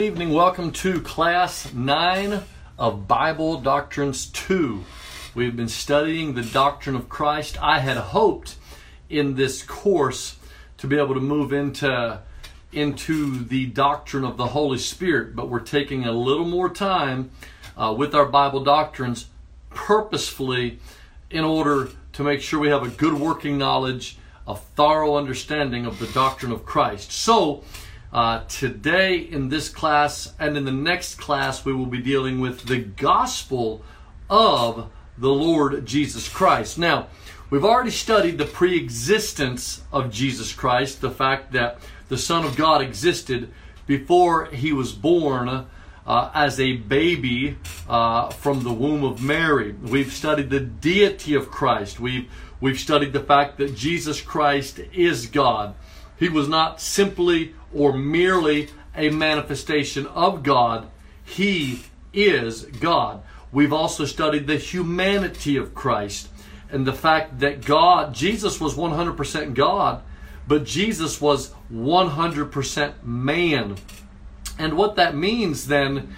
Good evening. Welcome to Class 9 of Bible Doctrines 2. We've been studying the doctrine of Christ. I had hoped in this course to be able to move into the doctrine of the Holy Spirit, but we're taking a little more time with our Bible doctrines purposefully in order to make sure we have a good working knowledge, a thorough understanding of the doctrine of Christ. So, today in this class and in the next class, we will be dealing with the gospel of the Lord Jesus Christ. Now, we've already studied the pre-existence of Jesus Christ, the fact that the Son of God existed before he was born as a baby from the womb of Mary. We've studied the deity of Christ. We've studied the fact that Jesus Christ is God. He was not simply or merely a manifestation of God. He is God. We've also studied the humanity of Christ and the fact that Jesus was 100% God, but Jesus was 100% man. And what that means then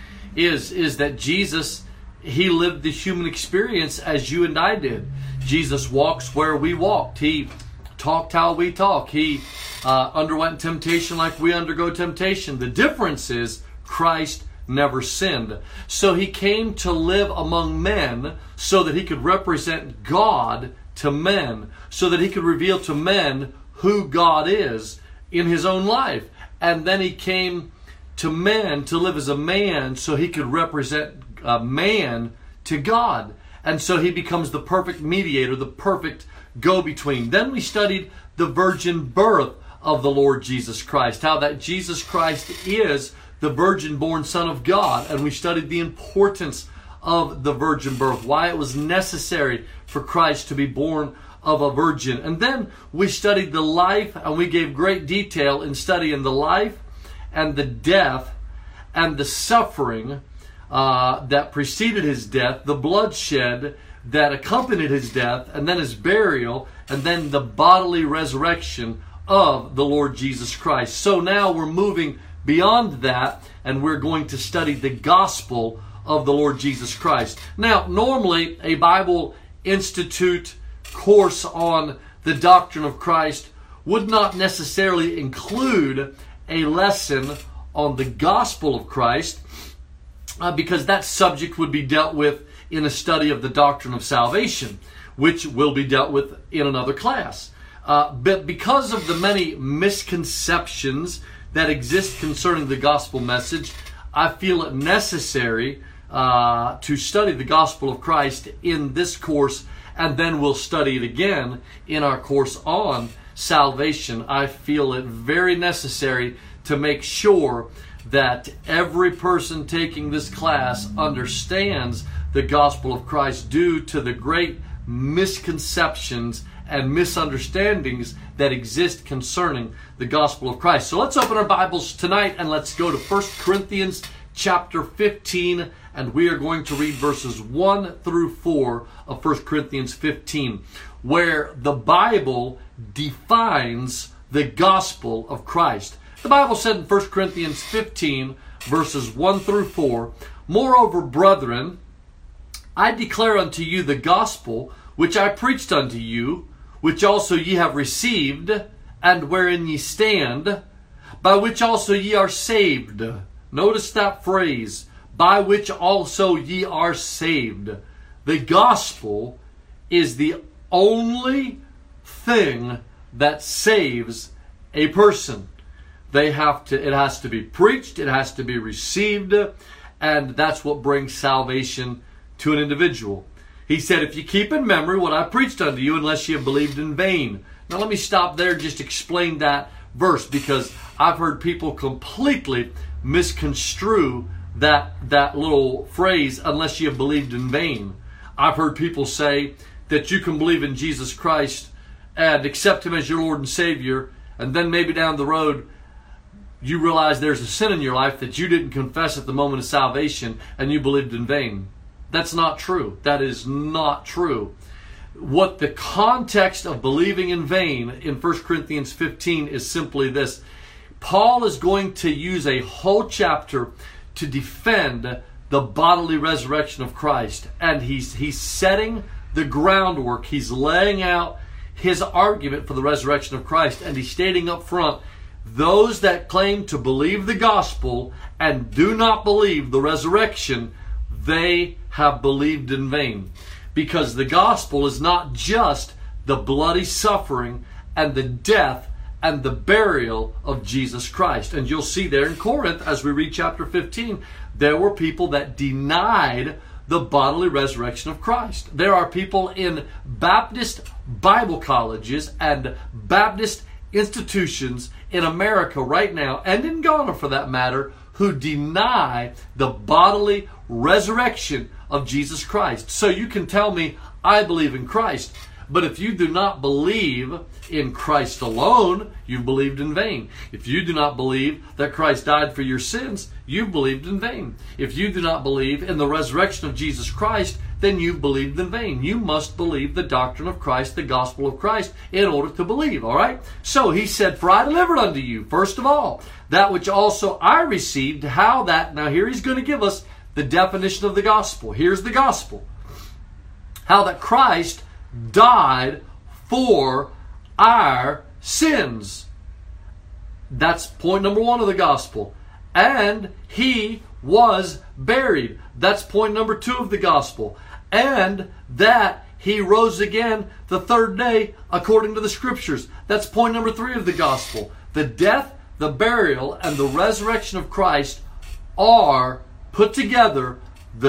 is that Jesus, he lived the human experience as you and I did. Jesus walks where we walked. He talked how we talk. He underwent temptation like we undergo temptation. The difference is Christ never sinned. So he came to live among men so that he could represent God to men, so that he could reveal to men who God is in his own life. And then he came to men to live as a man so he could represent man to God. And so he becomes the perfect mediator, the perfect go-between. Then we studied the virgin birth of the Lord Jesus Christ, how that Jesus Christ is the virgin-born Son of God. And we studied the importance of the virgin birth, why it was necessary for Christ to be born of a virgin. And then we studied the life, and we gave great detail in studying the life and the death and the suffering that preceded his death, the bloodshed that accompanied his death, and then his burial, and then the bodily resurrection of the Lord Jesus Christ. So now we're moving beyond that, and we're going to study the gospel of the Lord Jesus Christ. Now, normally a Bible Institute course on the doctrine of Christ would not necessarily include a lesson on the gospel of Christ, because that subject would be dealt with in a study of the doctrine of salvation, which will be dealt with in another class. But because of the many misconceptions that exist concerning the gospel message, I feel it necessary to study the gospel of Christ in this course, and then we'll study it again in our course on salvation. I feel it very necessary to make sure that every person taking this class understands the gospel of Christ due to the great misconceptions and misunderstandings that exist concerning the gospel of Christ. So let's open our Bibles tonight and let's go to 1 Corinthians chapter 15, and we are going to read verses 1 through 4 of 1 Corinthians 15, where the Bible defines the gospel of Christ. The Bible said in 1 Corinthians 15, verses 1 through 4, "Moreover, brethren, I declare unto you the gospel which I preached unto you, which also ye have received, and wherein ye stand, by which also ye are saved." Notice that phrase, by which also ye are saved. The gospel is the only thing that saves a person. It has to be preached, it has to be received, and that's what brings salvation to an individual. He said, "If you keep in memory what I preached unto you, unless you have believed in vain." Now let me stop there and just explain that verse, because I've heard people completely misconstrue that little phrase, "unless you have believed in vain." I've heard people say that you can believe in Jesus Christ and accept him as your Lord and Savior, and then maybe down the road you realize there's a sin in your life that you didn't confess at the moment of salvation, and you believed in vain. That's not true. That is not true. What the context of believing in vain in 1 Corinthians 15 is simply this: Paul is going to use a whole chapter to defend the bodily resurrection of Christ. And he's setting the groundwork. He's laying out his argument for the resurrection of Christ. And he's stating up front, those that claim to believe the gospel and do not believe the resurrection, they have believed in vain. Because the gospel is not just the bloody suffering and the death and the burial of Jesus Christ. And you'll see there in Corinth, as we read chapter 15, there were people that denied the bodily resurrection of Christ. There are people in Baptist Bible colleges and Baptist institutions in America right now, and in Ghana for that matter, who deny the bodily resurrection of Jesus Christ. So you can tell me, I believe in Christ. But if you do not believe in Christ alone, you've believed in vain. If you do not believe that Christ died for your sins, you've believed in vain. If you do not believe in the resurrection of Jesus Christ, then you've believed in vain. You must believe the doctrine of Christ, the gospel of Christ, in order to believe, all right? So he said, for I delivered unto you, first of all, that which also I received, how that, now here he's going to give us the definition of the gospel. Here's the gospel. How that Christ died for our sins. That's point number one of the gospel. And he was buried. That's point number two of the gospel. And that he rose again the third day according to the scriptures. That's point number three of the gospel. The death, the burial, and the resurrection of Christ are put together the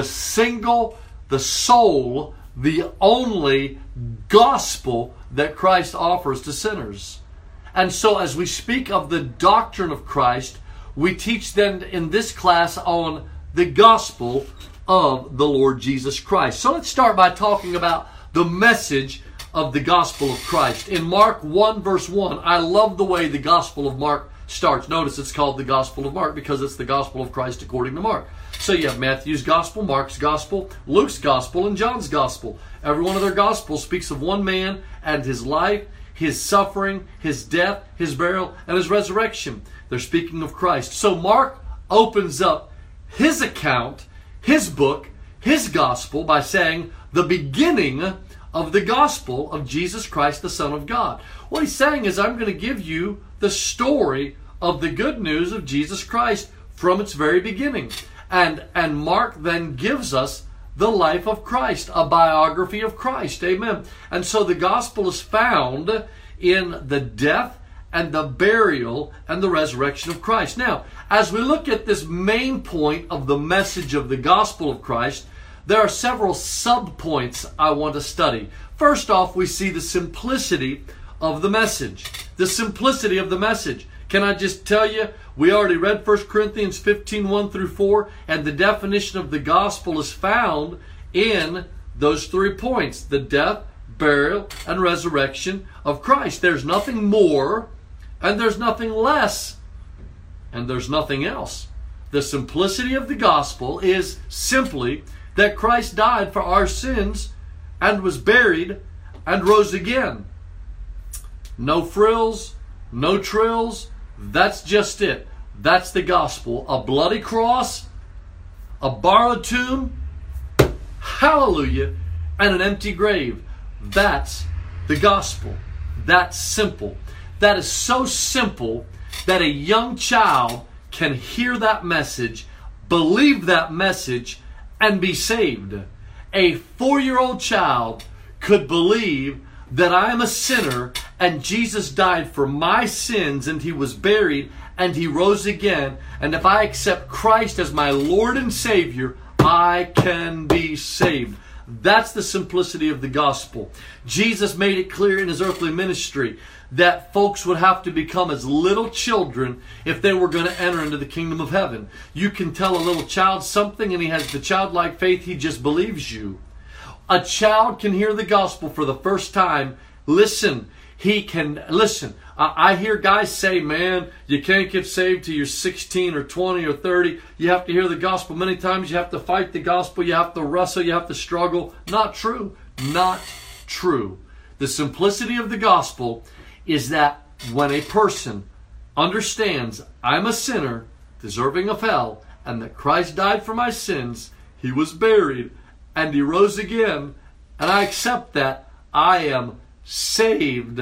sole, the only gospel that Christ offers to sinners. And so as we speak of the doctrine of Christ, we teach then in this class on the gospel of the Lord Jesus Christ. So let's start by talking about the message of the gospel of Christ. In Mark 1 verse 1, I love the way the gospel of Mark starts. Notice it's called the gospel of Mark because it's the gospel of Christ according to Mark. So you have Matthew's gospel, Mark's gospel, Luke's gospel, and John's gospel. Every one of their gospels speaks of one man and his life, his suffering, his death, his burial, and his resurrection. They're speaking of Christ. So Mark opens up his account, his book, his gospel by saying the beginning of the gospel of Jesus Christ, the Son of God. What he's saying is, I'm going to give you the story of the good news of Jesus Christ from its very beginning. And Mark then gives us the life of Christ, a biography of Christ. Amen. And so the gospel is found in the death and the burial and the resurrection of Christ. Now, as we look at this main point of the message of the gospel of Christ, there are several sub-points I want to study. First off, we see the simplicity of the message. The simplicity of the message. Can I just tell you, we already read 1 Corinthians 15, 1 through 4, and the definition of the gospel is found in those 3 points: the death, burial, and resurrection of Christ. There's nothing more, and there's nothing less, and there's nothing else. The simplicity of the gospel is simply that Christ died for our sins and was buried and rose again. No frills, no trills. That's just it. That's the gospel. A bloody cross, a borrowed tomb, hallelujah, and an empty grave. That's the gospel. That's simple. That is so simple that a young child can hear that message, believe that message, and be saved. A 4-year-old child could believe that I am a sinner and Jesus died for my sins and he was buried and he rose again, and if I accept Christ as my Lord and Savior, I can be saved. That's the simplicity of the gospel. Jesus made it clear in his earthly ministry that folks would have to become as little children if they were going to enter into the kingdom of heaven. You can tell a little child something and he has the childlike faith, he just believes you. A child can hear the gospel for the first time. Listen, he can listen. I hear guys say, man, you can't get saved till you're 16 or 20 or 30. You have to hear the gospel many times. You have to fight the gospel. You have to wrestle. You have to struggle. Not true. Not true. The simplicity of the gospel is that when a person understands I'm a sinner, deserving of hell, and that Christ died for my sins, He was buried, and He rose again, and I accept that, I am saved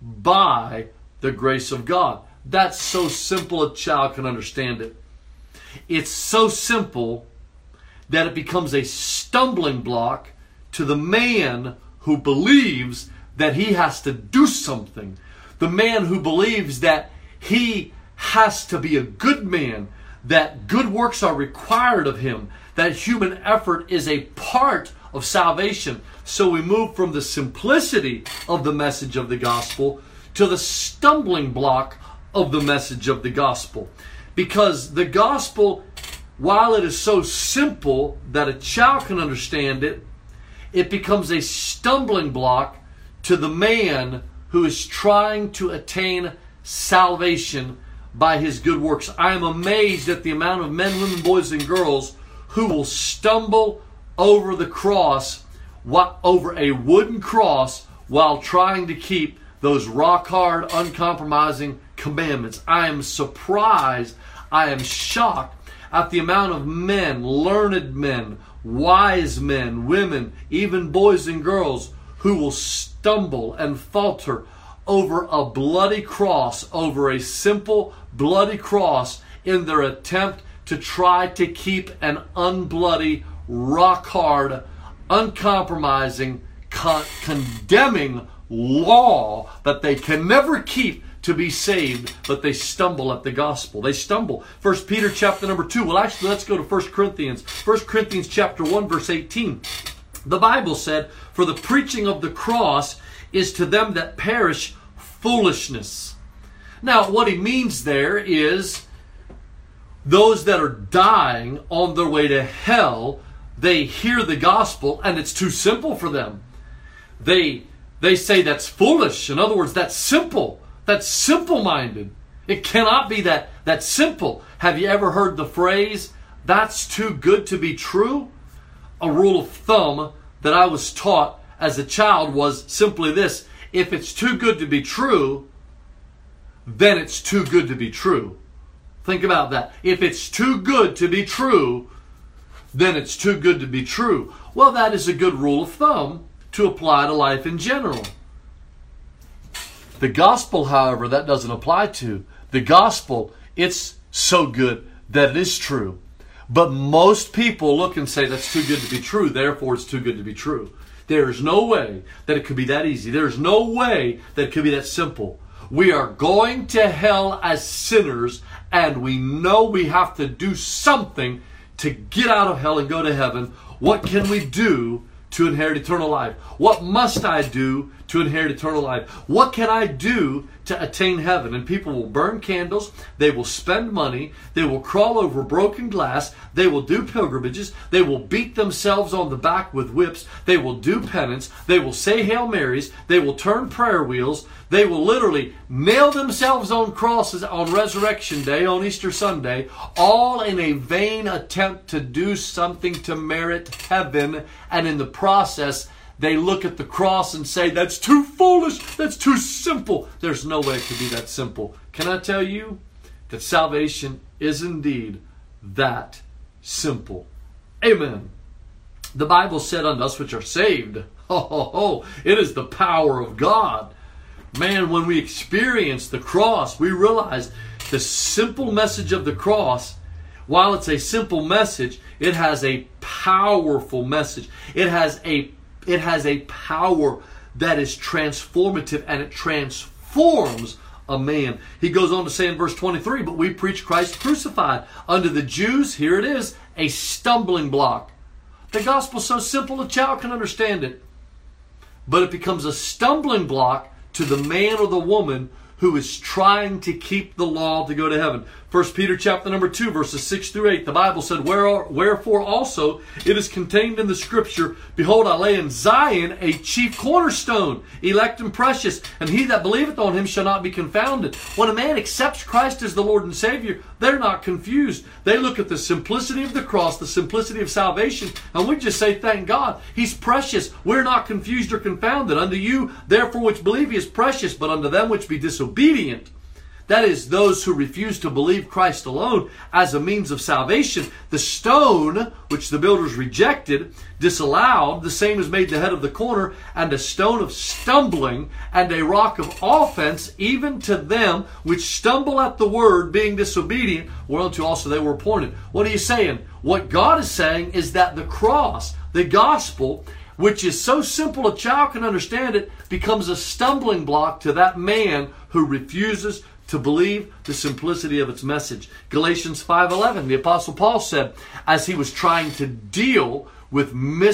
by the grace of God. That's so simple a child can understand it. It's so simple that it becomes a stumbling block to the man who believes that he has to do something. The man who believes that he has to be a good man, that good works are required of him, that human effort is a part of salvation. So we move from the simplicity of the message of the gospel to the stumbling block of the message of the gospel. Because the gospel, while it is so simple that a child can understand it, it becomes a stumbling block to the man who is trying to attain salvation by his good works. I am amazed at the amount of men, women, boys, and girls who will stumble over the cross, over a wooden cross, while trying to keep those rock-hard, uncompromising commandments. I am surprised, I am shocked at the amount of men, learned men, wise men, women, even boys and girls, who will stumble and falter over a bloody cross, over a simple bloody cross, in their attempt to try to keep an unbloody, rock-hard, uncompromising, condemning law that they can never keep to be saved, but they stumble at the gospel. They stumble. 1 Peter chapter number 2. Well, actually, let's go to 1 Corinthians. 1 Corinthians chapter 1, verse 18. The Bible said, "For the preaching of the cross is to them that perish foolishness." Now, what he means there is those that are dying on their way to hell, they hear the gospel and it's too simple for them. They say that's foolish. In other words, that's simple. That's simple-minded. It cannot be that simple. Have you ever heard the phrase, "That's too good to be true"? A rule of thumb that I was taught as a child was simply this: if it's too good to be true, then it's too good to be true. Think about that. If it's too good to be true, then it's too good to be true. Well, that is a good rule of thumb to apply to life in general. The gospel, however, that doesn't apply to. The gospel, it's so good that it is true. But most people look and say, that's too good to be true, therefore it's too good to be true. There is no way that it could be that easy. There is no way that it could be that simple. We are going to hell as sinners, and we know we have to do something to get out of hell and go to heaven. What can we do to inherit eternal life? What must I do to inherit eternal life? What can I do to attain heaven? And people will burn candles, they will spend money, they will crawl over broken glass, they will do pilgrimages, they will beat themselves on the back with whips, they will do penance, they will say Hail Marys, they will turn prayer wheels, they will literally nail themselves on crosses on Resurrection Day, on Easter Sunday, all in a vain attempt to do something to merit heaven. And in the process, they look at the cross and say, that's too foolish, that's too simple. There's no way it could be that simple. Can I tell you that salvation is indeed that simple? Amen. The Bible said unto us which are saved, it is the power of God. Man, when we experience the cross, we realize the simple message of the cross, while it's a simple message, it has a powerful message. It has a power that is transformative, and it transforms a man. He goes on to say in verse 23, but we preach Christ crucified. Unto the Jews, here it is, a stumbling block. The gospel is so simple a child can understand it. But it becomes a stumbling block to the man or the woman who is trying to keep the law to go to heaven. 1 Peter chapter number 2, verses 6 through 8, the Bible said, wherefore also it is contained in the Scripture, behold, I lay in Zion a chief cornerstone, elect and precious, and he that believeth on him shall not be confounded. When a man accepts Christ as the Lord and Savior, they're not confused. They look at the simplicity of the cross, the simplicity of salvation, and we just say, thank God, He's precious. We're not confused or confounded. Unto you, therefore, which believe, He is precious, but unto them which be disobedient, That is, those who refuse to believe Christ alone as a means of salvation. The stone, which the builders rejected, disallowed, the same is made the head of the corner, and a stone of stumbling, and a rock of offense, even to them which stumble at the word, being disobedient, whereunto also they were appointed. What are you saying? What God is saying is that the cross, the gospel, which is so simple a child can understand it, becomes a stumbling block to that man who refuses to believe the simplicity of its message. Galatians 5:11, the Apostle Paul said, as he was trying to deal with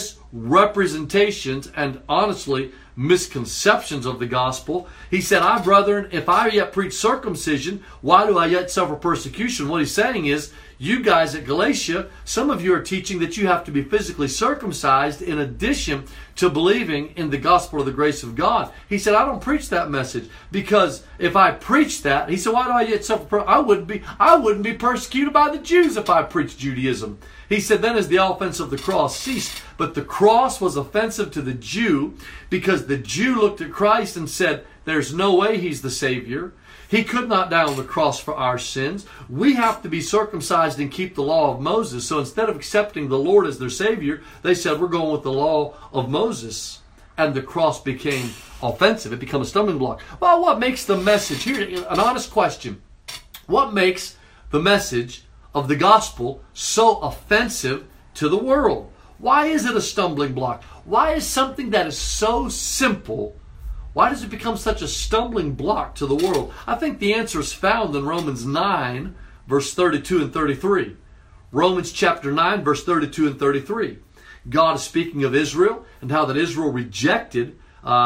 misrepresentations and honestly misconceptions of the gospel, he said, I, brethren, if I yet preach circumcision, why do I yet suffer persecution? What he's saying is, you guys at Galatia, some of you are teaching that you have to be physically circumcised in addition to believing in the gospel of the grace of God. He said, I don't preach that message, because if I preach that, he said, why do I yet suffer? I wouldn't be persecuted by the Jews if I preached Judaism. He said, then as the offense of the cross ceased. But the cross was offensive to the Jew because the Jew looked at Christ and said, there's no way he's the Savior. He could not die on the cross for our sins. We have to be circumcised and keep the law of Moses. So instead of accepting the Lord as their Savior, they said, we're going with the law of Moses. And the cross became offensive. It became a stumbling block. Well, what makes the message, here, an honest question, what makes the message of the gospel so offensive to the world? Why is it a stumbling block? Why is something that is so simple, why does it become such a stumbling block to the world? I think the answer is found in Romans 9, verse 32 and 33. Romans chapter 9, verse 32 and 33. God is speaking of Israel and how that Israel rejected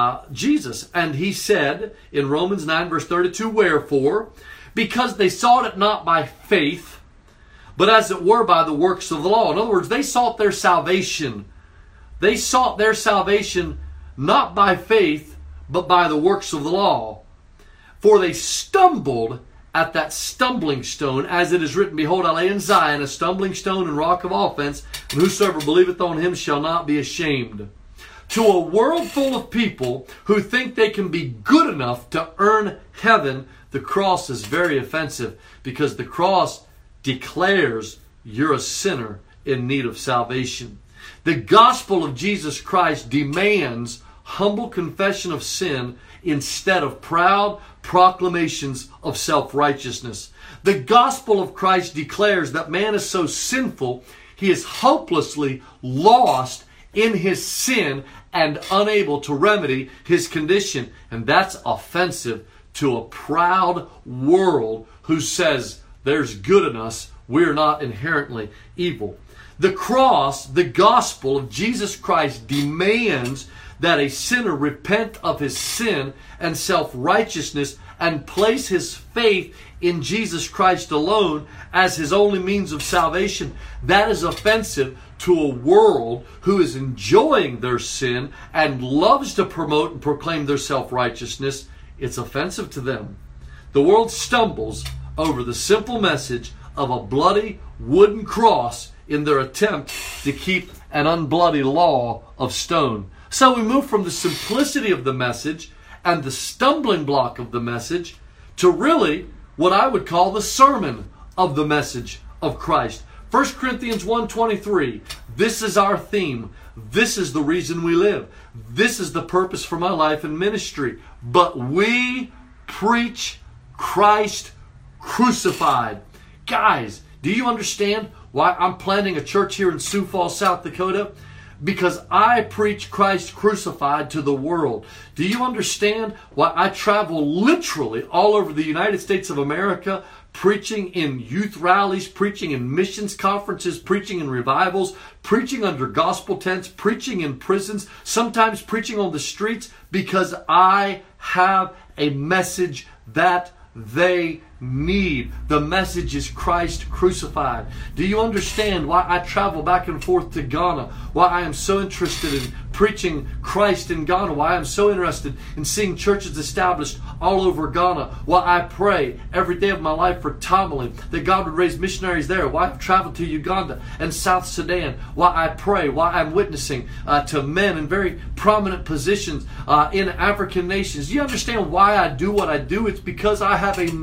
Jesus. And he said in Romans 9, verse 32, wherefore, because they sought it not by faith, but as it were by the works of the law. In other words, they sought their salvation. They sought their salvation not by faith, but by the works of the law. For they stumbled at that stumbling stone, as it is written, behold, I lay in Zion a stumbling stone and rock of offense, and whosoever believeth on him shall not be ashamed. To a world full of people who think they can be good enough to earn heaven, the cross is very offensive, because the cross declares you're a sinner in need of salvation. The gospel of Jesus Christ demands humble confession of sin instead of proud proclamations of self-righteousness. The gospel of Christ declares that man is so sinful, he is hopelessly lost in his sin and unable to remedy his condition. And that's offensive to a proud world who says there's good in us, we're not inherently evil. The cross, the gospel of Jesus Christ, demands that a sinner repent of his sin and self-righteousness and place his faith in Jesus Christ alone as his only means of salvation. That is offensive to a world who is enjoying their sin and loves to promote and proclaim their self-righteousness. It's offensive to them. The world stumbles over the simple message of a bloody wooden cross in their attempt to keep an unbloody law of stone. So we move from the simplicity of the message and the stumbling block of the message to really what I would call the sermon of the message of Christ. 1 Corinthians 1:23, this is our theme. This is the reason we live. This is the purpose for my life and ministry. But we preach Christ crucified. Guys, do you understand why I'm planting a church here in Sioux Falls, South Dakota? Because I preach Christ crucified to the world. Do you understand why I travel literally all over the United States of America, preaching in youth rallies, preaching in missions conferences, preaching in revivals, preaching under gospel tents, preaching in prisons, sometimes preaching on the streets? Because I have a message that they need. The message is Christ crucified. Do you understand why I travel back and forth to Ghana? Why I am so interested in preaching Christ in Ghana? Why I'm so interested in seeing churches established all over Ghana? Why I pray every day of my life for Tamale, that God would raise missionaries there. Why I've traveled to Uganda and South Sudan. Why I pray. Why I'm witnessing to men in very prominent positions in African nations. Do you understand why I do what I do? It's because I have a message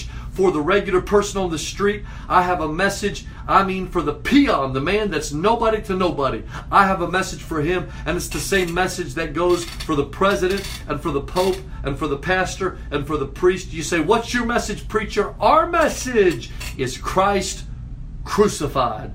for the regular person on the street. I have a message, for the peon, the man that's nobody to nobody. I have a message for him, and it's the same message that goes for the president and for the pope and for the pastor and for the priest. You say, what's your message, preacher? Our message is Christ crucified.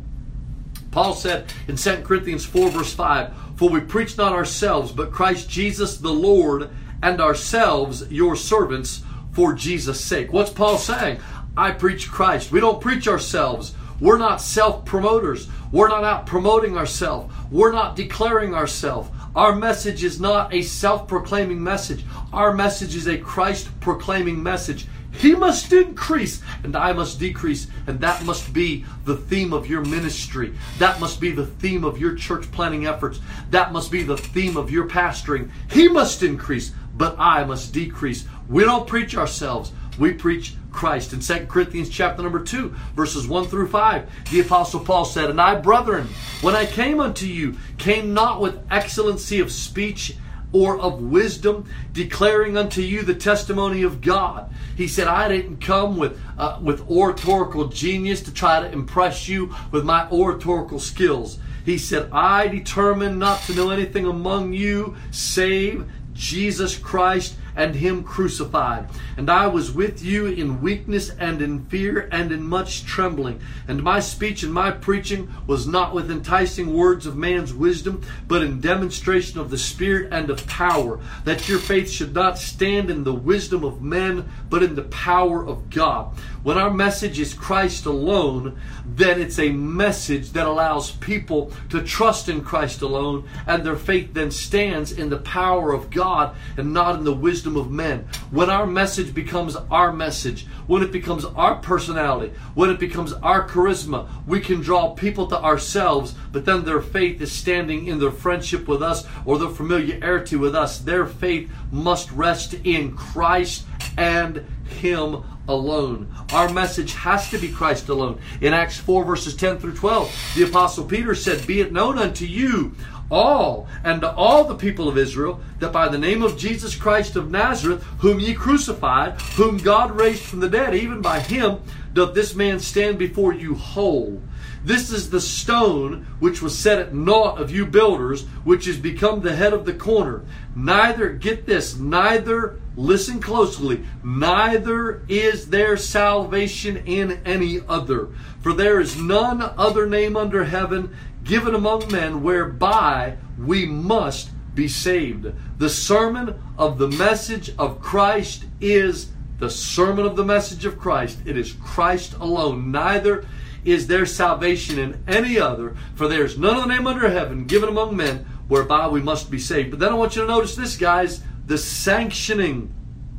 Paul said in 2 Corinthians 4 verse 5, for we preach not ourselves, but Christ Jesus the Lord, and ourselves your servants for Jesus' sake. What's Paul saying? I preach Christ. We don't preach ourselves. We're not self-promoters. We're not out promoting ourselves. We're not declaring ourselves. Our message is not a self-proclaiming message. Our message is a Christ-proclaiming message. He must increase and I must decrease. And that must be the theme of your ministry. That must be the theme of your church planting efforts. That must be the theme of your pastoring. He must increase, but I must decrease. We don't preach ourselves. We preach Christ. In 2 Corinthians chapter number 2, verses 1 through 5, the Apostle Paul said, and I, brethren, when I came unto you, came not with excellency of speech or of wisdom, declaring unto you the testimony of God. He said, I didn't come with oratorical genius to try to impress you with my oratorical skills. He said, I determined not to know anything among you save Jesus Christ and Him crucified. And I was with you in weakness and in fear and in much trembling. And my speech and my preaching was not with enticing words of man's wisdom, but in demonstration of the Spirit and of power, that your faith should not stand in the wisdom of men, but in the power of God. When our message is Christ alone, then it's a message that allows people to trust in Christ alone, and their faith then stands in the power of God and not in the wisdom of men. When our message becomes our message, when it becomes our personality, when it becomes our charisma, we can draw people to ourselves, but then their faith is standing in their friendship with us or their familiarity with us. Their faith must rest in Christ and Him alone. Our message has to be Christ alone. In Acts 4 verses 10 through 12, the Apostle Peter said, be it known unto you all and to all the people of Israel that by the name of Jesus Christ of Nazareth, whom ye crucified, whom God raised from the dead, even by Him doth this man stand before you whole. This is the stone which was set at naught of you builders, which is become the head of the corner. Neither, get this, neither, listen closely, neither is there salvation in any other. For there is none other name under heaven given among men whereby we must be saved. The sermon of the message of Christ is the sermon of the message of Christ. It is Christ alone. Neither is there salvation in any other, for there is none other name under heaven given among men whereby we must be saved. But then I want you to notice this, guys, the sanctioning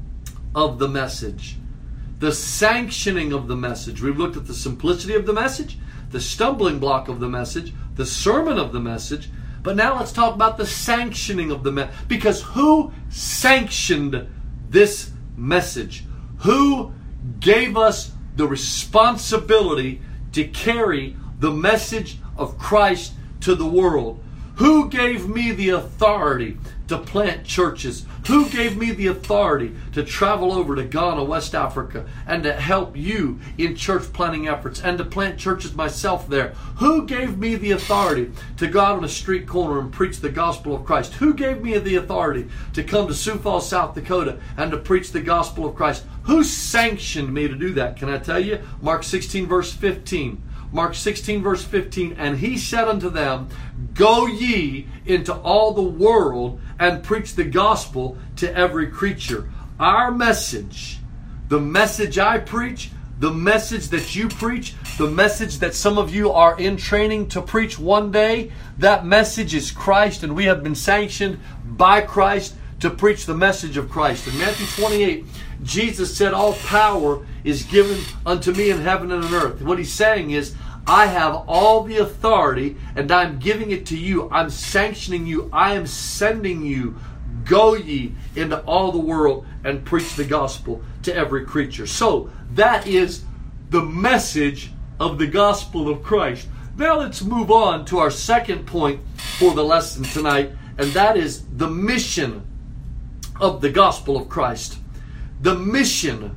of the message. The sanctioning of the message. We've looked at the simplicity of the message, the stumbling block of the message, the sermon of the message, but now let's talk about the sanctioning of the message. Because who sanctioned this message? Who gave us the responsibility to carry the message of Christ to the world? Who gave me the authority to plant churches? Who gave me the authority to travel over to Ghana, West Africa, and to help you in church planting efforts and to plant churches myself there? Who gave me the authority to go out on a street corner and preach the gospel of Christ? Who gave me the authority to come to Sioux Falls, South Dakota, and to preach the gospel of Christ? Who sanctioned me to do that? Can I tell you? Mark 16 verse 15. Mark 16 verse 15, and He said unto them, go ye into all the world and preach the gospel to every creature. Our message, the message I preach, the message that you preach, the message that some of you are in training to preach one day, that message is Christ, and we have been sanctioned by Christ to preach the message of Christ. In Matthew 28, Jesus said, all power is given unto me in heaven and on earth. What He's saying is, I have all the authority and I'm giving it to you. I'm sanctioning you. I am sending you. Go ye into all the world and preach the gospel to every creature. So that is the message of the gospel of Christ. Now let's move on to our second point for the lesson tonight, and that is the mission of the gospel of Christ. The mission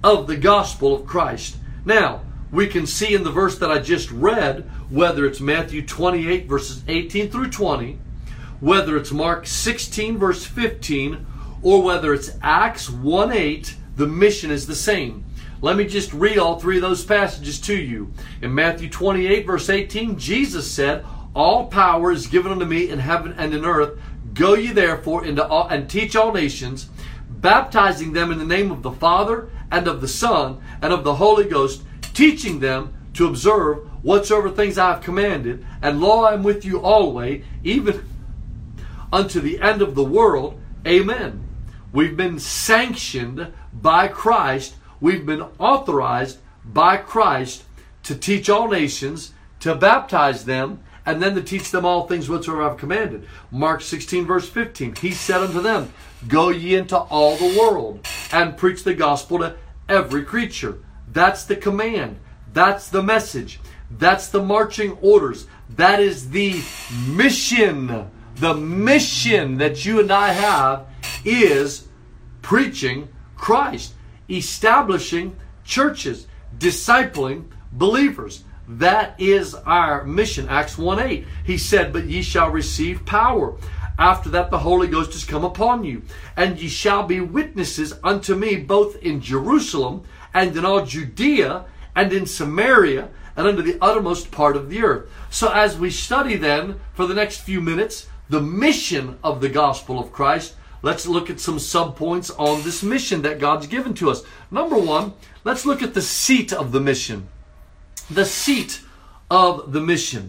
of the gospel of Christ. Now, we can see in the verse that I just read, whether it's Matthew 28 verses 18 through 20, whether it's Mark 16 verse 15, or whether it's Acts 1:8, the mission is the same. Let me just read all three of those passages to you. In Matthew 28 verse 18, Jesus said, "All power is given unto me in heaven and in earth. Go ye therefore into all, and teach all nations, baptizing them in the name of the Father and of the Son and of the Holy Ghost, teaching them to observe whatsoever things I have commanded. And lo, I am with you always, even unto the end of the world." Amen. We've been sanctioned by Christ. We've been authorized by Christ to teach all nations, to baptize them, and then to teach them all things whatsoever I've commanded. Mark 16 verse 15, He said unto them, "Go ye into all the world and preach the gospel to every creature." That's the command. That's the message. That's the marching orders. That is the mission. The mission that you and I have is preaching Christ, establishing churches, discipling believers. That is our mission. Acts 1:8. He said, "But ye shall receive power. After that the Holy Ghost is come upon you. And ye shall be witnesses unto me both in Jerusalem and in all Judea and in Samaria and unto the uttermost part of the earth." So as we study then for the next few minutes the mission of the gospel of Christ, let's look at some subpoints on this mission that God's given to us. Number one, let's look at the seat of the mission. The seat of the mission.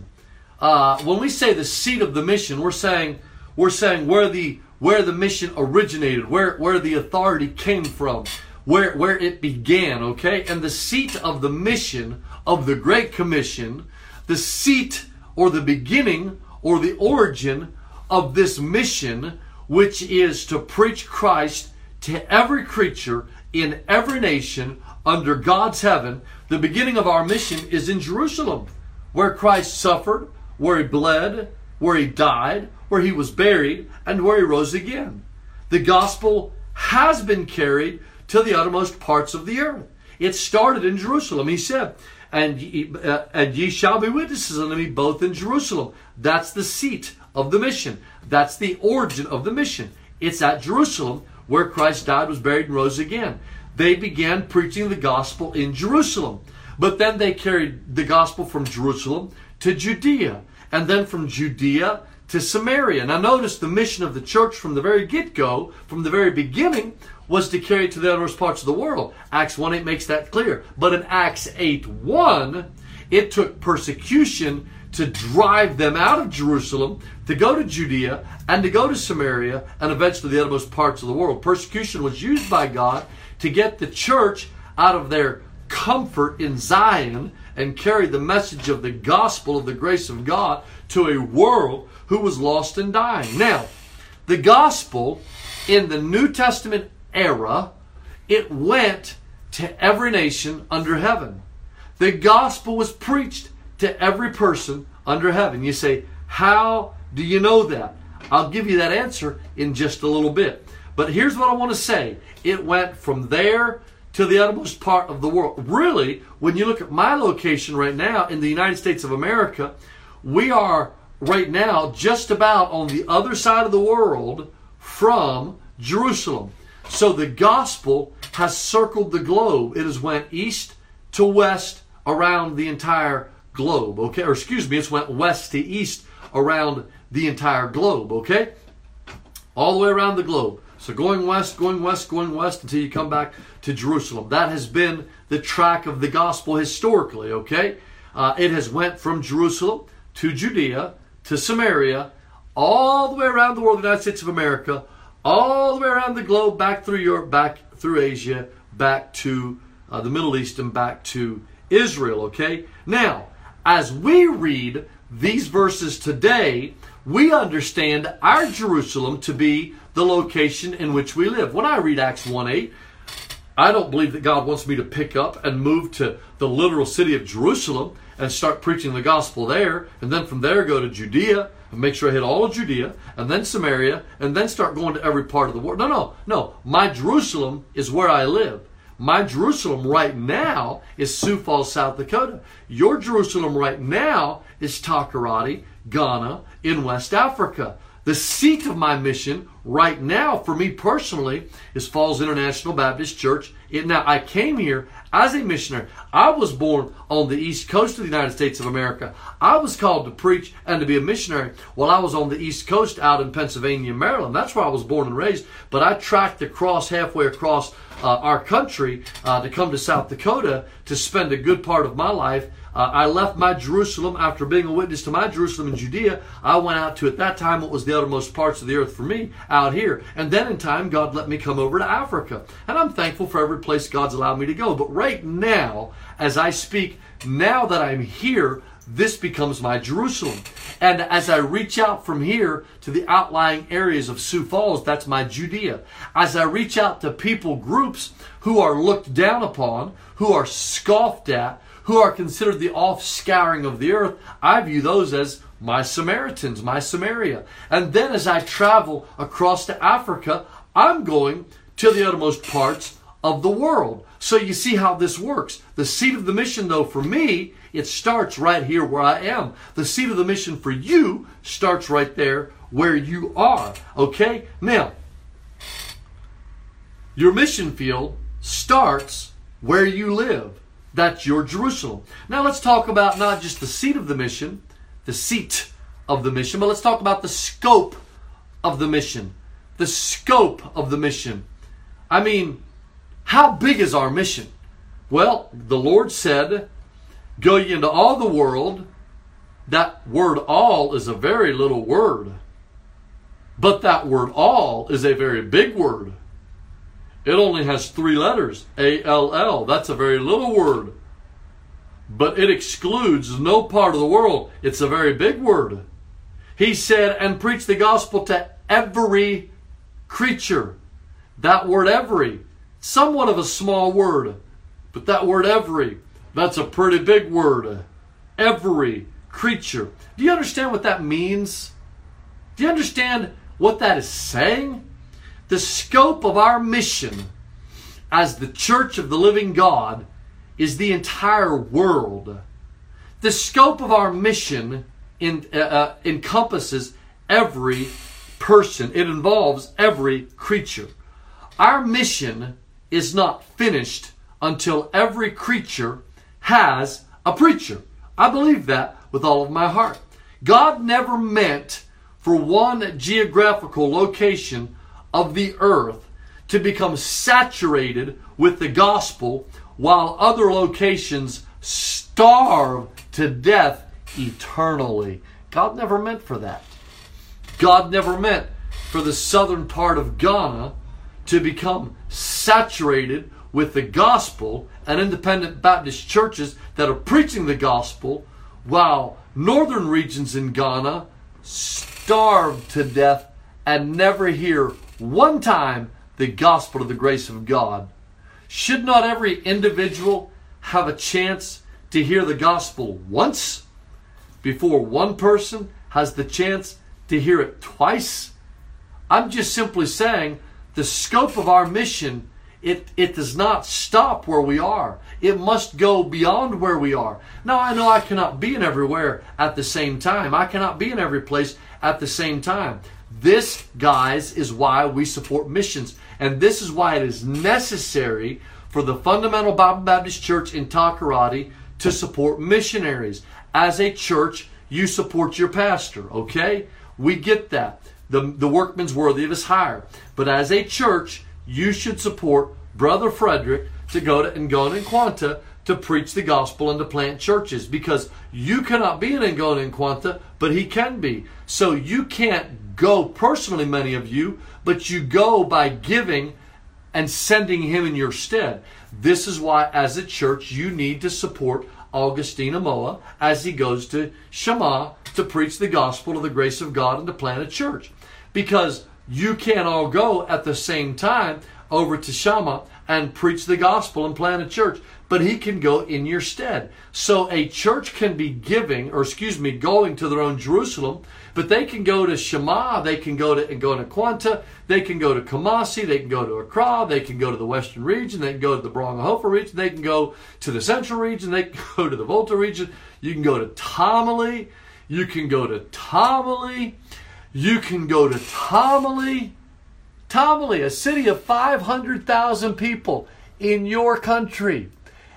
When we say the seat of the mission, we're saying where the mission originated, where the authority came from, where it began, okay? And the seat of the mission of the Great Commission, the seat or the beginning or the origin of this mission, which is to preach Christ to every creature in every nation under God's heaven. The beginning of our mission is in Jerusalem, where Christ suffered, where He bled, where He died, where He was buried, and where He rose again. The gospel has been carried to the uttermost parts of the earth. It started in Jerusalem. He said, and ye shall be witnesses unto me both in Jerusalem. That's the seat of the mission. That's the origin of the mission. It's at Jerusalem where Christ died, was buried, and rose again. They began preaching the gospel in Jerusalem. But then they carried the gospel from Jerusalem to Judea, and then from Judea to Samaria. Now notice the mission of the church from the very get-go, from the very beginning, was to carry it to the uttermost parts of the world. Acts 1:8 makes that clear. But in Acts 8:1, it took persecution to drive them out of Jerusalem, to go to Judea, and to go to Samaria, and eventually the uttermost parts of the world. Persecution was used by God to get the church out of their comfort in Zion and carry the message of the gospel of the grace of God to a world who was lost and dying. Now, the gospel in the New Testament era, it went to every nation under heaven. The gospel was preached to every person under heaven. You say, how do you know that? I'll give you that answer in just a little bit. But here's what I want to say. It went from there to the uttermost part of the world. Really, when you look at my location right now in the United States of America, we are right now just about on the other side of the world from Jerusalem. So the gospel has circled the globe. It has went east to west around the entire globe, okay? Or excuse me, it's went west to east around the entire globe, okay? All the way around the globe. So going west, going west, going west until you come back to Jerusalem. That has been the track of the gospel historically, okay? It has went from Jerusalem to Judea to Samaria, all the way around the world, the United States of America, all the way around the globe, back through Europe, back through Asia, back to the Middle East, and back to Israel, okay? Now, as we read these verses today, we understand our Jerusalem to be the location in which we live. When I read Acts 1:8, I don't believe that God wants me to pick up and move to the literal city of Jerusalem and start preaching the gospel there, and then from there go to Judea and make sure I hit all of Judea, and then Samaria, and then start going to every part of the world. No. My Jerusalem is where I live. My Jerusalem right now is Sioux Falls, South Dakota. Your Jerusalem right now is Takoradi, Ghana, in West Africa. The seat of my mission right now, for me personally, is Falls International Baptist Church. Now, I came here as a missionary. I was born on the East Coast of the United States of America. I was called to preach and to be a missionary while I was on the East Coast out in Pennsylvania, Maryland. That's where I was born and raised. But I tracked halfway across our country to come to South Dakota to spend a good part of my life. I left my Jerusalem after being a witness to my Jerusalem in Judea. I went out to, at that time, what was the uttermost parts of the earth for me, out here. And then in time, God let me come over to Africa. And I'm thankful for every place God's allowed me to go. But right now, as I speak, now that I'm here, this becomes my Jerusalem. And as I reach out from here to the outlying areas of Sioux Falls, that's my Judea. As I reach out to people groups who are looked down upon, who are scoffed at, who are considered the offscouring of the earth, I view those as my Samaritans, my Samaria. And then as I travel across to Africa, I'm going to the uttermost parts of the world. So you see how this works. The seat of the mission, though, for me, it starts right here where I am. The seat of the mission for you starts right there where you are. Okay? Now, your mission field starts where you live. That's your Jerusalem. Now let's talk about not just the seat of the mission, but let's talk about the scope of the mission. The scope of the mission. I mean, how big is our mission? Well, the Lord said, go ye into all the world. That word all is a very little word. But that word all is a very big word. It only has 3 letters, A-L-L. That's a very little word. But it excludes no part of the world. It's a very big word. He said, and preach the gospel to every creature. That word every, somewhat of a small word. But that word every, that's a pretty big word. Every creature. Do you understand what that means? Do you understand what that is saying? The scope of our mission as the Church of the Living God is the entire world. The scope of our mission encompasses every person. It involves every creature. Our mission is not finished until every creature has a preacher. I believe that with all of my heart. God never meant for one geographical location of the earth to become saturated with the gospel while other locations starve to death eternally. God never meant for that. God never meant for the southern part of Ghana to become saturated with the gospel and independent Baptist churches that are preaching the gospel while northern regions in Ghana starve to death and never hear one time the gospel of the grace of God. Should not every individual have a chance to hear the gospel once before one person has the chance to hear it twice? I'm just simply saying the scope of our mission, it does not stop where we are. It must go beyond where we are. Now, I know I cannot be in everywhere at the same time. I cannot be in every place at the same time. This, guys, is why we support missions. And this is why it is necessary for the Fundamental Bible Baptist Church in Takoradi to support missionaries. As a church, you support your pastor, okay? We get that. The workman's worthy of his hire. But as a church, you should support Brother Frederick to go to Ngona Nkwanta to preach the gospel and to plant churches. Because you cannot be in Ngona Nkwanta, but he can be. So you can't go personally, many of you, but you go by giving and sending him in your stead. This is why, as a church, you need to support Augustine Amoa as he goes to Shema to preach the gospel of the grace of God and to plant a church. Because you can't all go at the same time over to Shema and preach the gospel and plant a church. but he can go in your stead. So a church can be going to their own Jerusalem, but they can go to Shema, they can go to Quanta, they can go to Kumasi, they can go to Accra, they can go to the Western region, they can go to the Bonhoeffer region, they can go to the Central region, they can go to the Volta region, you can go to Tamale, you can go to Tamale, Tamale, a city of 500,000 people in your country,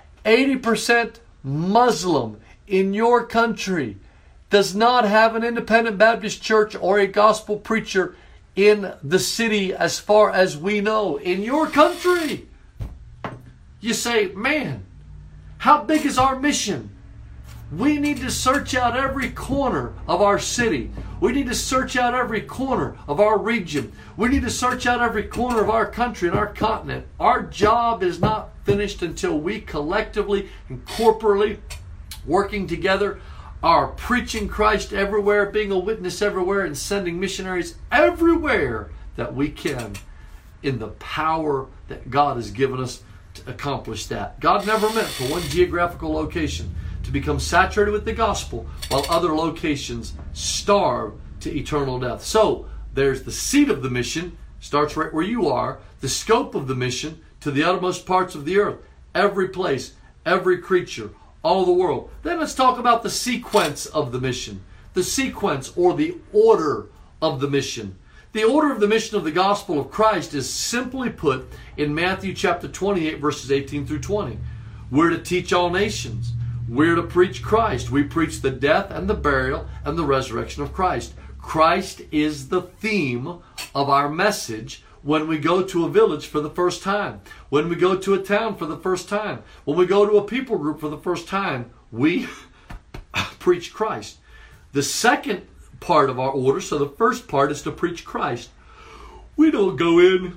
80% Muslim in your country, does not have an independent Baptist church or a gospel preacher in the city as far as we know, in your country. You say, man, how big is our mission? We need to search out every corner of our city. We need to search out every corner of our region. We need to search out every corner of our country and our continent. Our job is not finished until we collectively and corporately, working together, are preaching Christ everywhere, being a witness everywhere, and sending missionaries everywhere that we can in the power that God has given us to accomplish that. God never meant for one geographical location to become saturated with the gospel while other locations starve to eternal death. So there's the seat of the mission, starts right where you are, the scope of the mission to the uttermost parts of the earth, every place, every creature, all the world. Then let's talk about the sequence of the mission. The sequence or the order of the mission. The order of the mission of the gospel of Christ is simply put in Matthew chapter 28 verses 18 through 20. We're to teach all nations. We're to preach Christ. We preach the death and the burial and the resurrection of Christ. Christ is the theme of our message when we go to a village for the first time, when we go to a town for the first time, when we go to a people group for the first time, we preach Christ. The second part of our order, so the first part is to preach Christ. We don't go in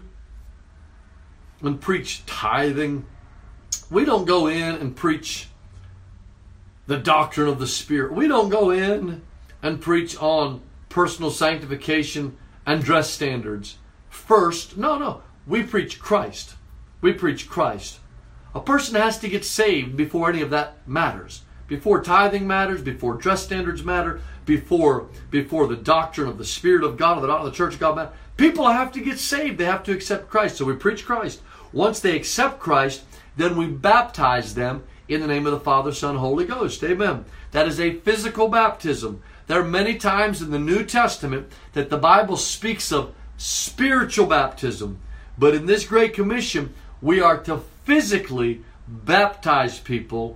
and preach tithing. We don't go in and preach the doctrine of the Spirit. We don't go in and preach on personal sanctification and dress standards. First, no, we preach Christ. We preach Christ. A person has to get saved before any of that matters. Before tithing matters, before dress standards matter, before the doctrine of the Spirit of God or the doctrine of the Church of God matter. People have to get saved. They have to accept Christ. So we preach Christ. Once they accept Christ, then we baptize them in the name of the Father, Son, Holy Ghost. Amen. That is a physical baptism. There are many times in the New Testament that the Bible speaks of spiritual baptism. But in this Great Commission, we are to physically baptize people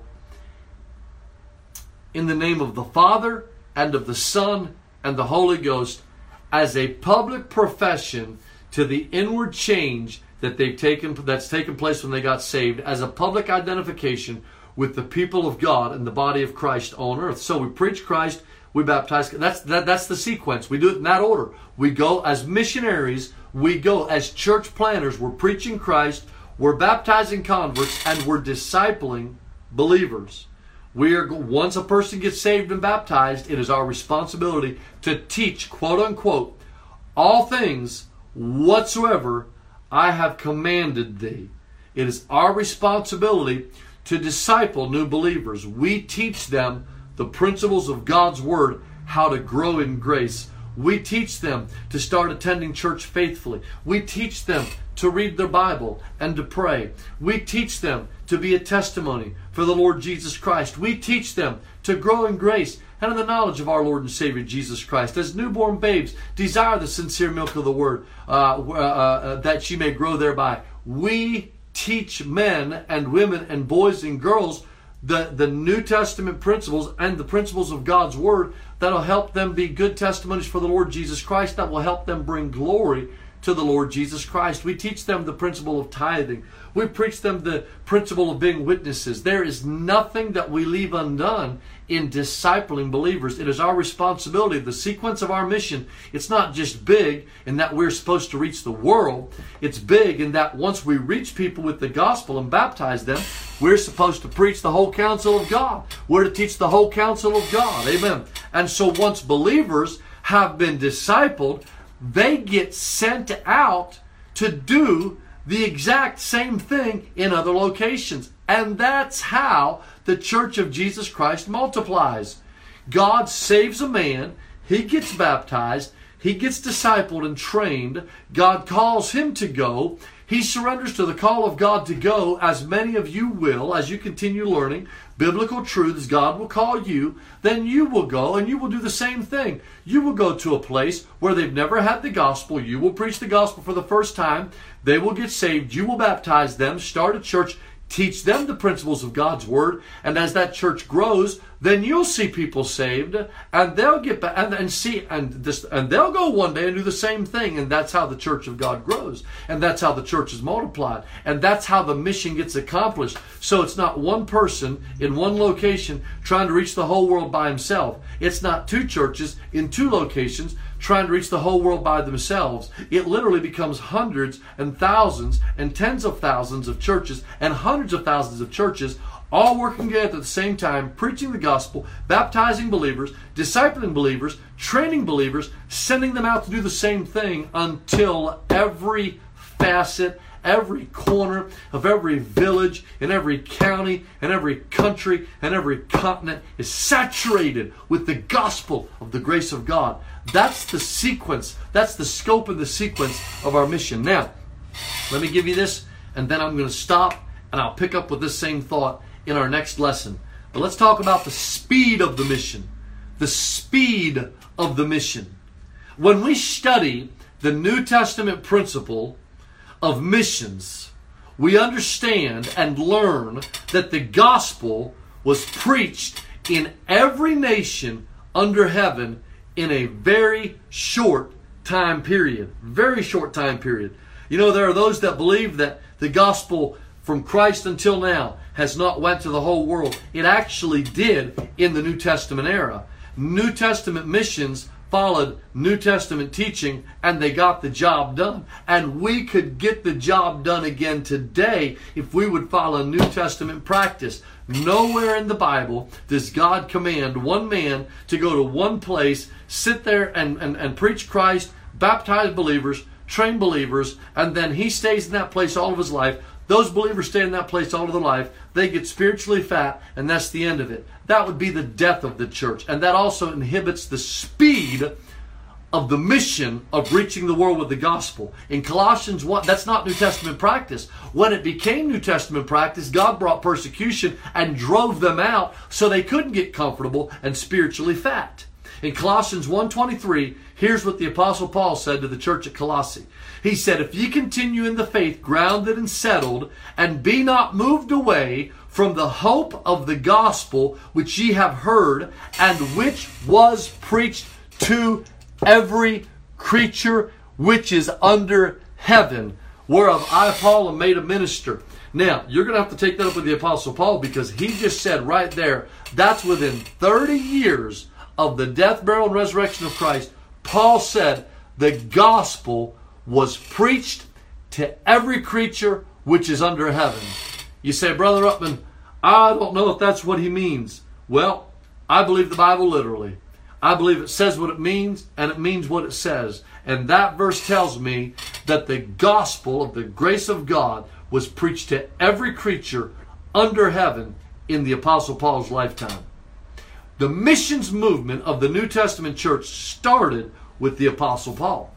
in the name of the Father and of the Son and the Holy Ghost as a public profession to the inward change that's taken place when they got saved, as a public identification with the people of God and the body of Christ on earth. So we preach Christ, we baptize. That's the sequence. We do it in that order. We go as missionaries. We go as church planners. We're preaching Christ. We're baptizing converts, and we're discipling believers. Once a person gets saved and baptized, it is our responsibility to teach, quote unquote, all things whatsoever I have commanded thee. It is our responsibility to disciple new believers. We teach them the principles of God's Word, how to grow in grace. We teach them to start attending church faithfully. We teach them to read their Bible and to pray. We teach them to be a testimony for the Lord Jesus Christ. We teach them to grow in grace and in the knowledge of our Lord and Savior Jesus Christ. As newborn babes, desire the sincere milk of the Word, that ye may grow thereby. We teach men and women and boys and girls the New Testament principles and the principles of God's Word that will help them be good testimonies for the Lord Jesus Christ, that will help them bring glory to the Lord Jesus Christ. We teach them the principle of tithing. We preach them the principle of being witnesses. There is nothing that we leave undone in discipling believers. It is our responsibility. The sequence of our mission, it's not just big in that we're supposed to reach the world. It's big in that once we reach people with the gospel and baptize them, we're supposed to preach the whole counsel of God. We're to teach the whole counsel of God. Amen. And so once believers have been discipled, they get sent out to do the exact same thing in other locations. And that's how the church of Jesus Christ multiplies. God saves a man, he gets baptized, he gets discipled and trained, God calls him to go, he surrenders to the call of God to go, as many of you will, as you continue learning biblical truths, God will call you, then you will go and you will do the same thing. You will go to a place where they've never had the gospel, you will preach the gospel for the first time, they will get saved, you will baptize them, start a church, teach them the principles of God's Word, and as that church grows, then you'll see people saved, and they'll get back and they'll go one day and do the same thing, and that's how the church of God grows, and that's how the church is multiplied, and that's how the mission gets accomplished. So it's not one person in one location trying to reach the whole world by himself. It's not two churches in two locations trying to reach the whole world by themselves. It literally becomes hundreds and thousands and tens of thousands of churches and hundreds of thousands of churches all working together at the same time, preaching the gospel, baptizing believers, discipling believers, training believers, sending them out to do the same thing until every facet, every corner of every village, in every county, and every country, and every continent is saturated with the gospel of the grace of God. That's the sequence. That's the scope and the sequence of our mission. Now, let me give you this, and then I'm going to stop, and I'll pick up with this same thought in our next lesson. But let's talk about the speed of the mission. The speed of the mission. When we study the New Testament principle of missions, we understand and learn that the gospel was preached in every nation under heaven in a very short time period. Very short time period. You know, there are those that believe that the gospel from Christ until now has not went to the whole world. It actually did in the New Testament era. New Testament missions followed New Testament teaching, and they got the job done. And we could get the job done again today if we would follow New Testament practice. Nowhere in the Bible does God command one man to go to one place, sit there and preach Christ, baptize believers, train believers, and then he stays in that place all of his life. Those believers stay in that place all of their life. They get spiritually fat, and that's the end of it. That would be the death of the church. And that also inhibits the speed of the mission of reaching the world with the gospel. In Colossians 1, that's not New Testament practice. When it became New Testament practice, God brought persecution and drove them out so they couldn't get comfortable and spiritually fat. In Colossians 1:23, here's what the Apostle Paul said to the church at Colossae. He said, "If ye continue in the faith, grounded and settled, and be not moved away from the hope of the gospel which ye have heard, and which was preached to every creature which is under heaven, whereof I, Paul, am made a minister." Now, you're going to have to take that up with the Apostle Paul, because he just said right there, that's within 30 years of the death, burial, and resurrection of Christ. Paul said the gospel was preached to every creature which is under heaven. You say, Brother Upman, I don't know if that's what he means. Well, I believe the Bible literally. I believe it says what it means, and it means what it says. And that verse tells me that the gospel of the grace of God was preached to every creature under heaven in the Apostle Paul's lifetime. The missions movement of the New Testament church started with the Apostle Paul.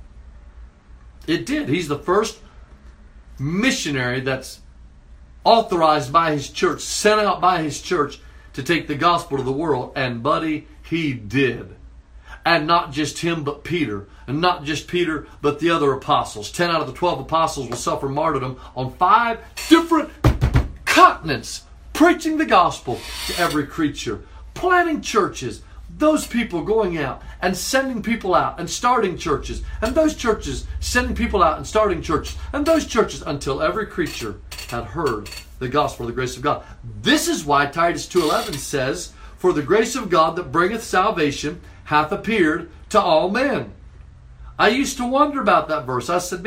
It did. He's the first missionary that's authorized by his church, sent out by his church to take the gospel to the world. And buddy, he did. And not just him, but Peter. And not just Peter, but the other apostles. 10 out of the 12 apostles will suffer martyrdom on 5 different continents, preaching the gospel to every creature, planting churches, those people going out and sending people out and starting churches, and those churches sending people out and starting churches, and those churches, until every creature had heard the gospel of the grace of God. This is why Titus 2:11 says, "For the grace of God that bringeth salvation hath appeared to all men." I used to wonder about that verse. I said,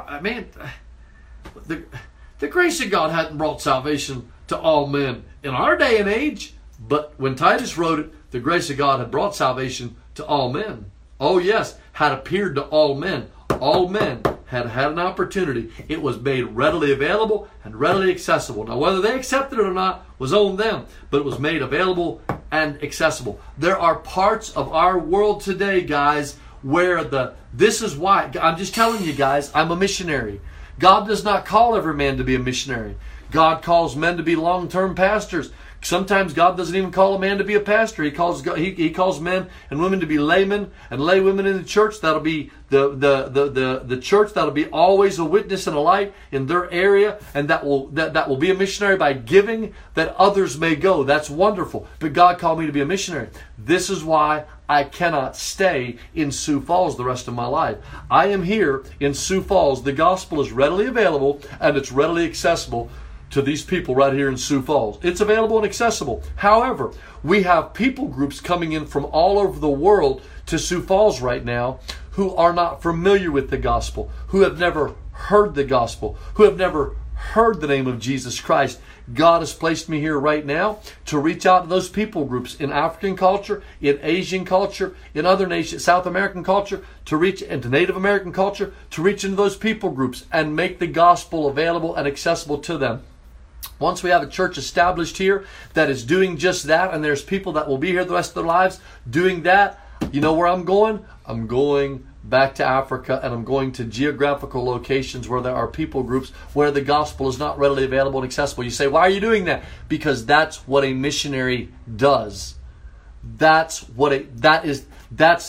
the grace of God hadn't brought salvation to all men in our day and age. But when Titus wrote it, the grace of God had brought salvation to all men. Oh yes, had appeared to all men. All men had an opportunity, it was made readily available and readily accessible. Now, whether they accepted it or not was on them, but it was made available and accessible. There are parts of our world today, guys, where this is why, I'm just telling you guys, I'm a missionary. God does not call every man to be a missionary. God calls men to be long-term pastors. Sometimes God doesn't even call a man to be a pastor. He calls men and women to be laymen and laywomen in the church. That'll be the church that'll be always a witness and a light in their area, and that will be a missionary by giving that others may go. That's wonderful. But God called me to be a missionary. This is why I cannot stay in Sioux Falls the rest of my life. I am here in Sioux Falls. The gospel is readily available and it's readily accessible to these people right here in Sioux Falls. It's available and accessible. However, we have people groups coming in from all over the world to Sioux Falls right now who are not familiar with the gospel, who have never heard the gospel, who have never heard the name of Jesus Christ. God has placed me here right now to reach out to those people groups in African culture, in Asian culture, in other nations, South American culture, to reach into Native American culture, to reach into those people groups and make the gospel available and accessible to them. Once we have a church established here that is doing just that, and there's people that will be here the rest of their lives doing that, you know where I'm going? I'm going back to Africa, and I'm going to geographical locations where there are people groups where the gospel is not readily available and accessible. You say, why are you doing that? Because that's what a missionary does. That's what that's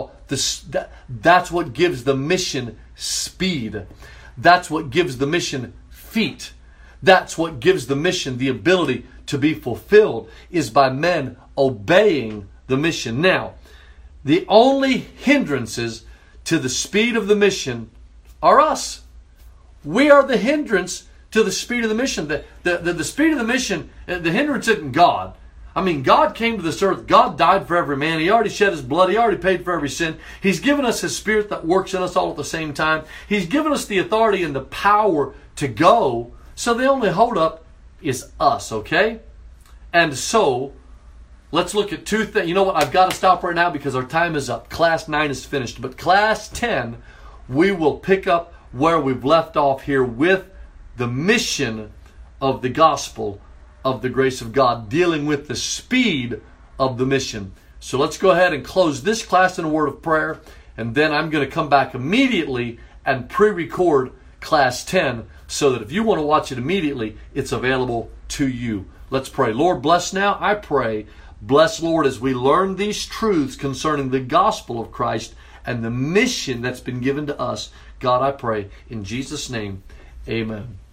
what gives the mission speed. That's what gives the mission feet. That's what gives the mission the ability to be fulfilled, is by men obeying the mission. Now, the only hindrances to the speed of the mission are us. We are the hindrance to the speed of the mission. The speed of the mission, the hindrance isn't God. I mean, God came to this earth. God died for every man. He already shed His blood. He already paid for every sin. He's given us His Spirit that works in us all at the same time. He's given us the authority and the power to go. So the only holdup is us, okay? And so, let's look at two things. You know what? I've got to stop right now because our time is up. Class 9 is finished. But Class 10, we will pick up where we've left off here with the mission of the gospel of the grace of God, dealing with the speed of the mission. So let's go ahead and close this class in a word of prayer. And then I'm going to come back immediately and pre-record Class 10 so that if you want to watch it immediately, it's available to you. Let's pray. Lord, bless now, I pray. Bless, Lord, as we learn these truths concerning the gospel of Christ and the mission that's been given to us. God, I pray in Jesus' name, amen.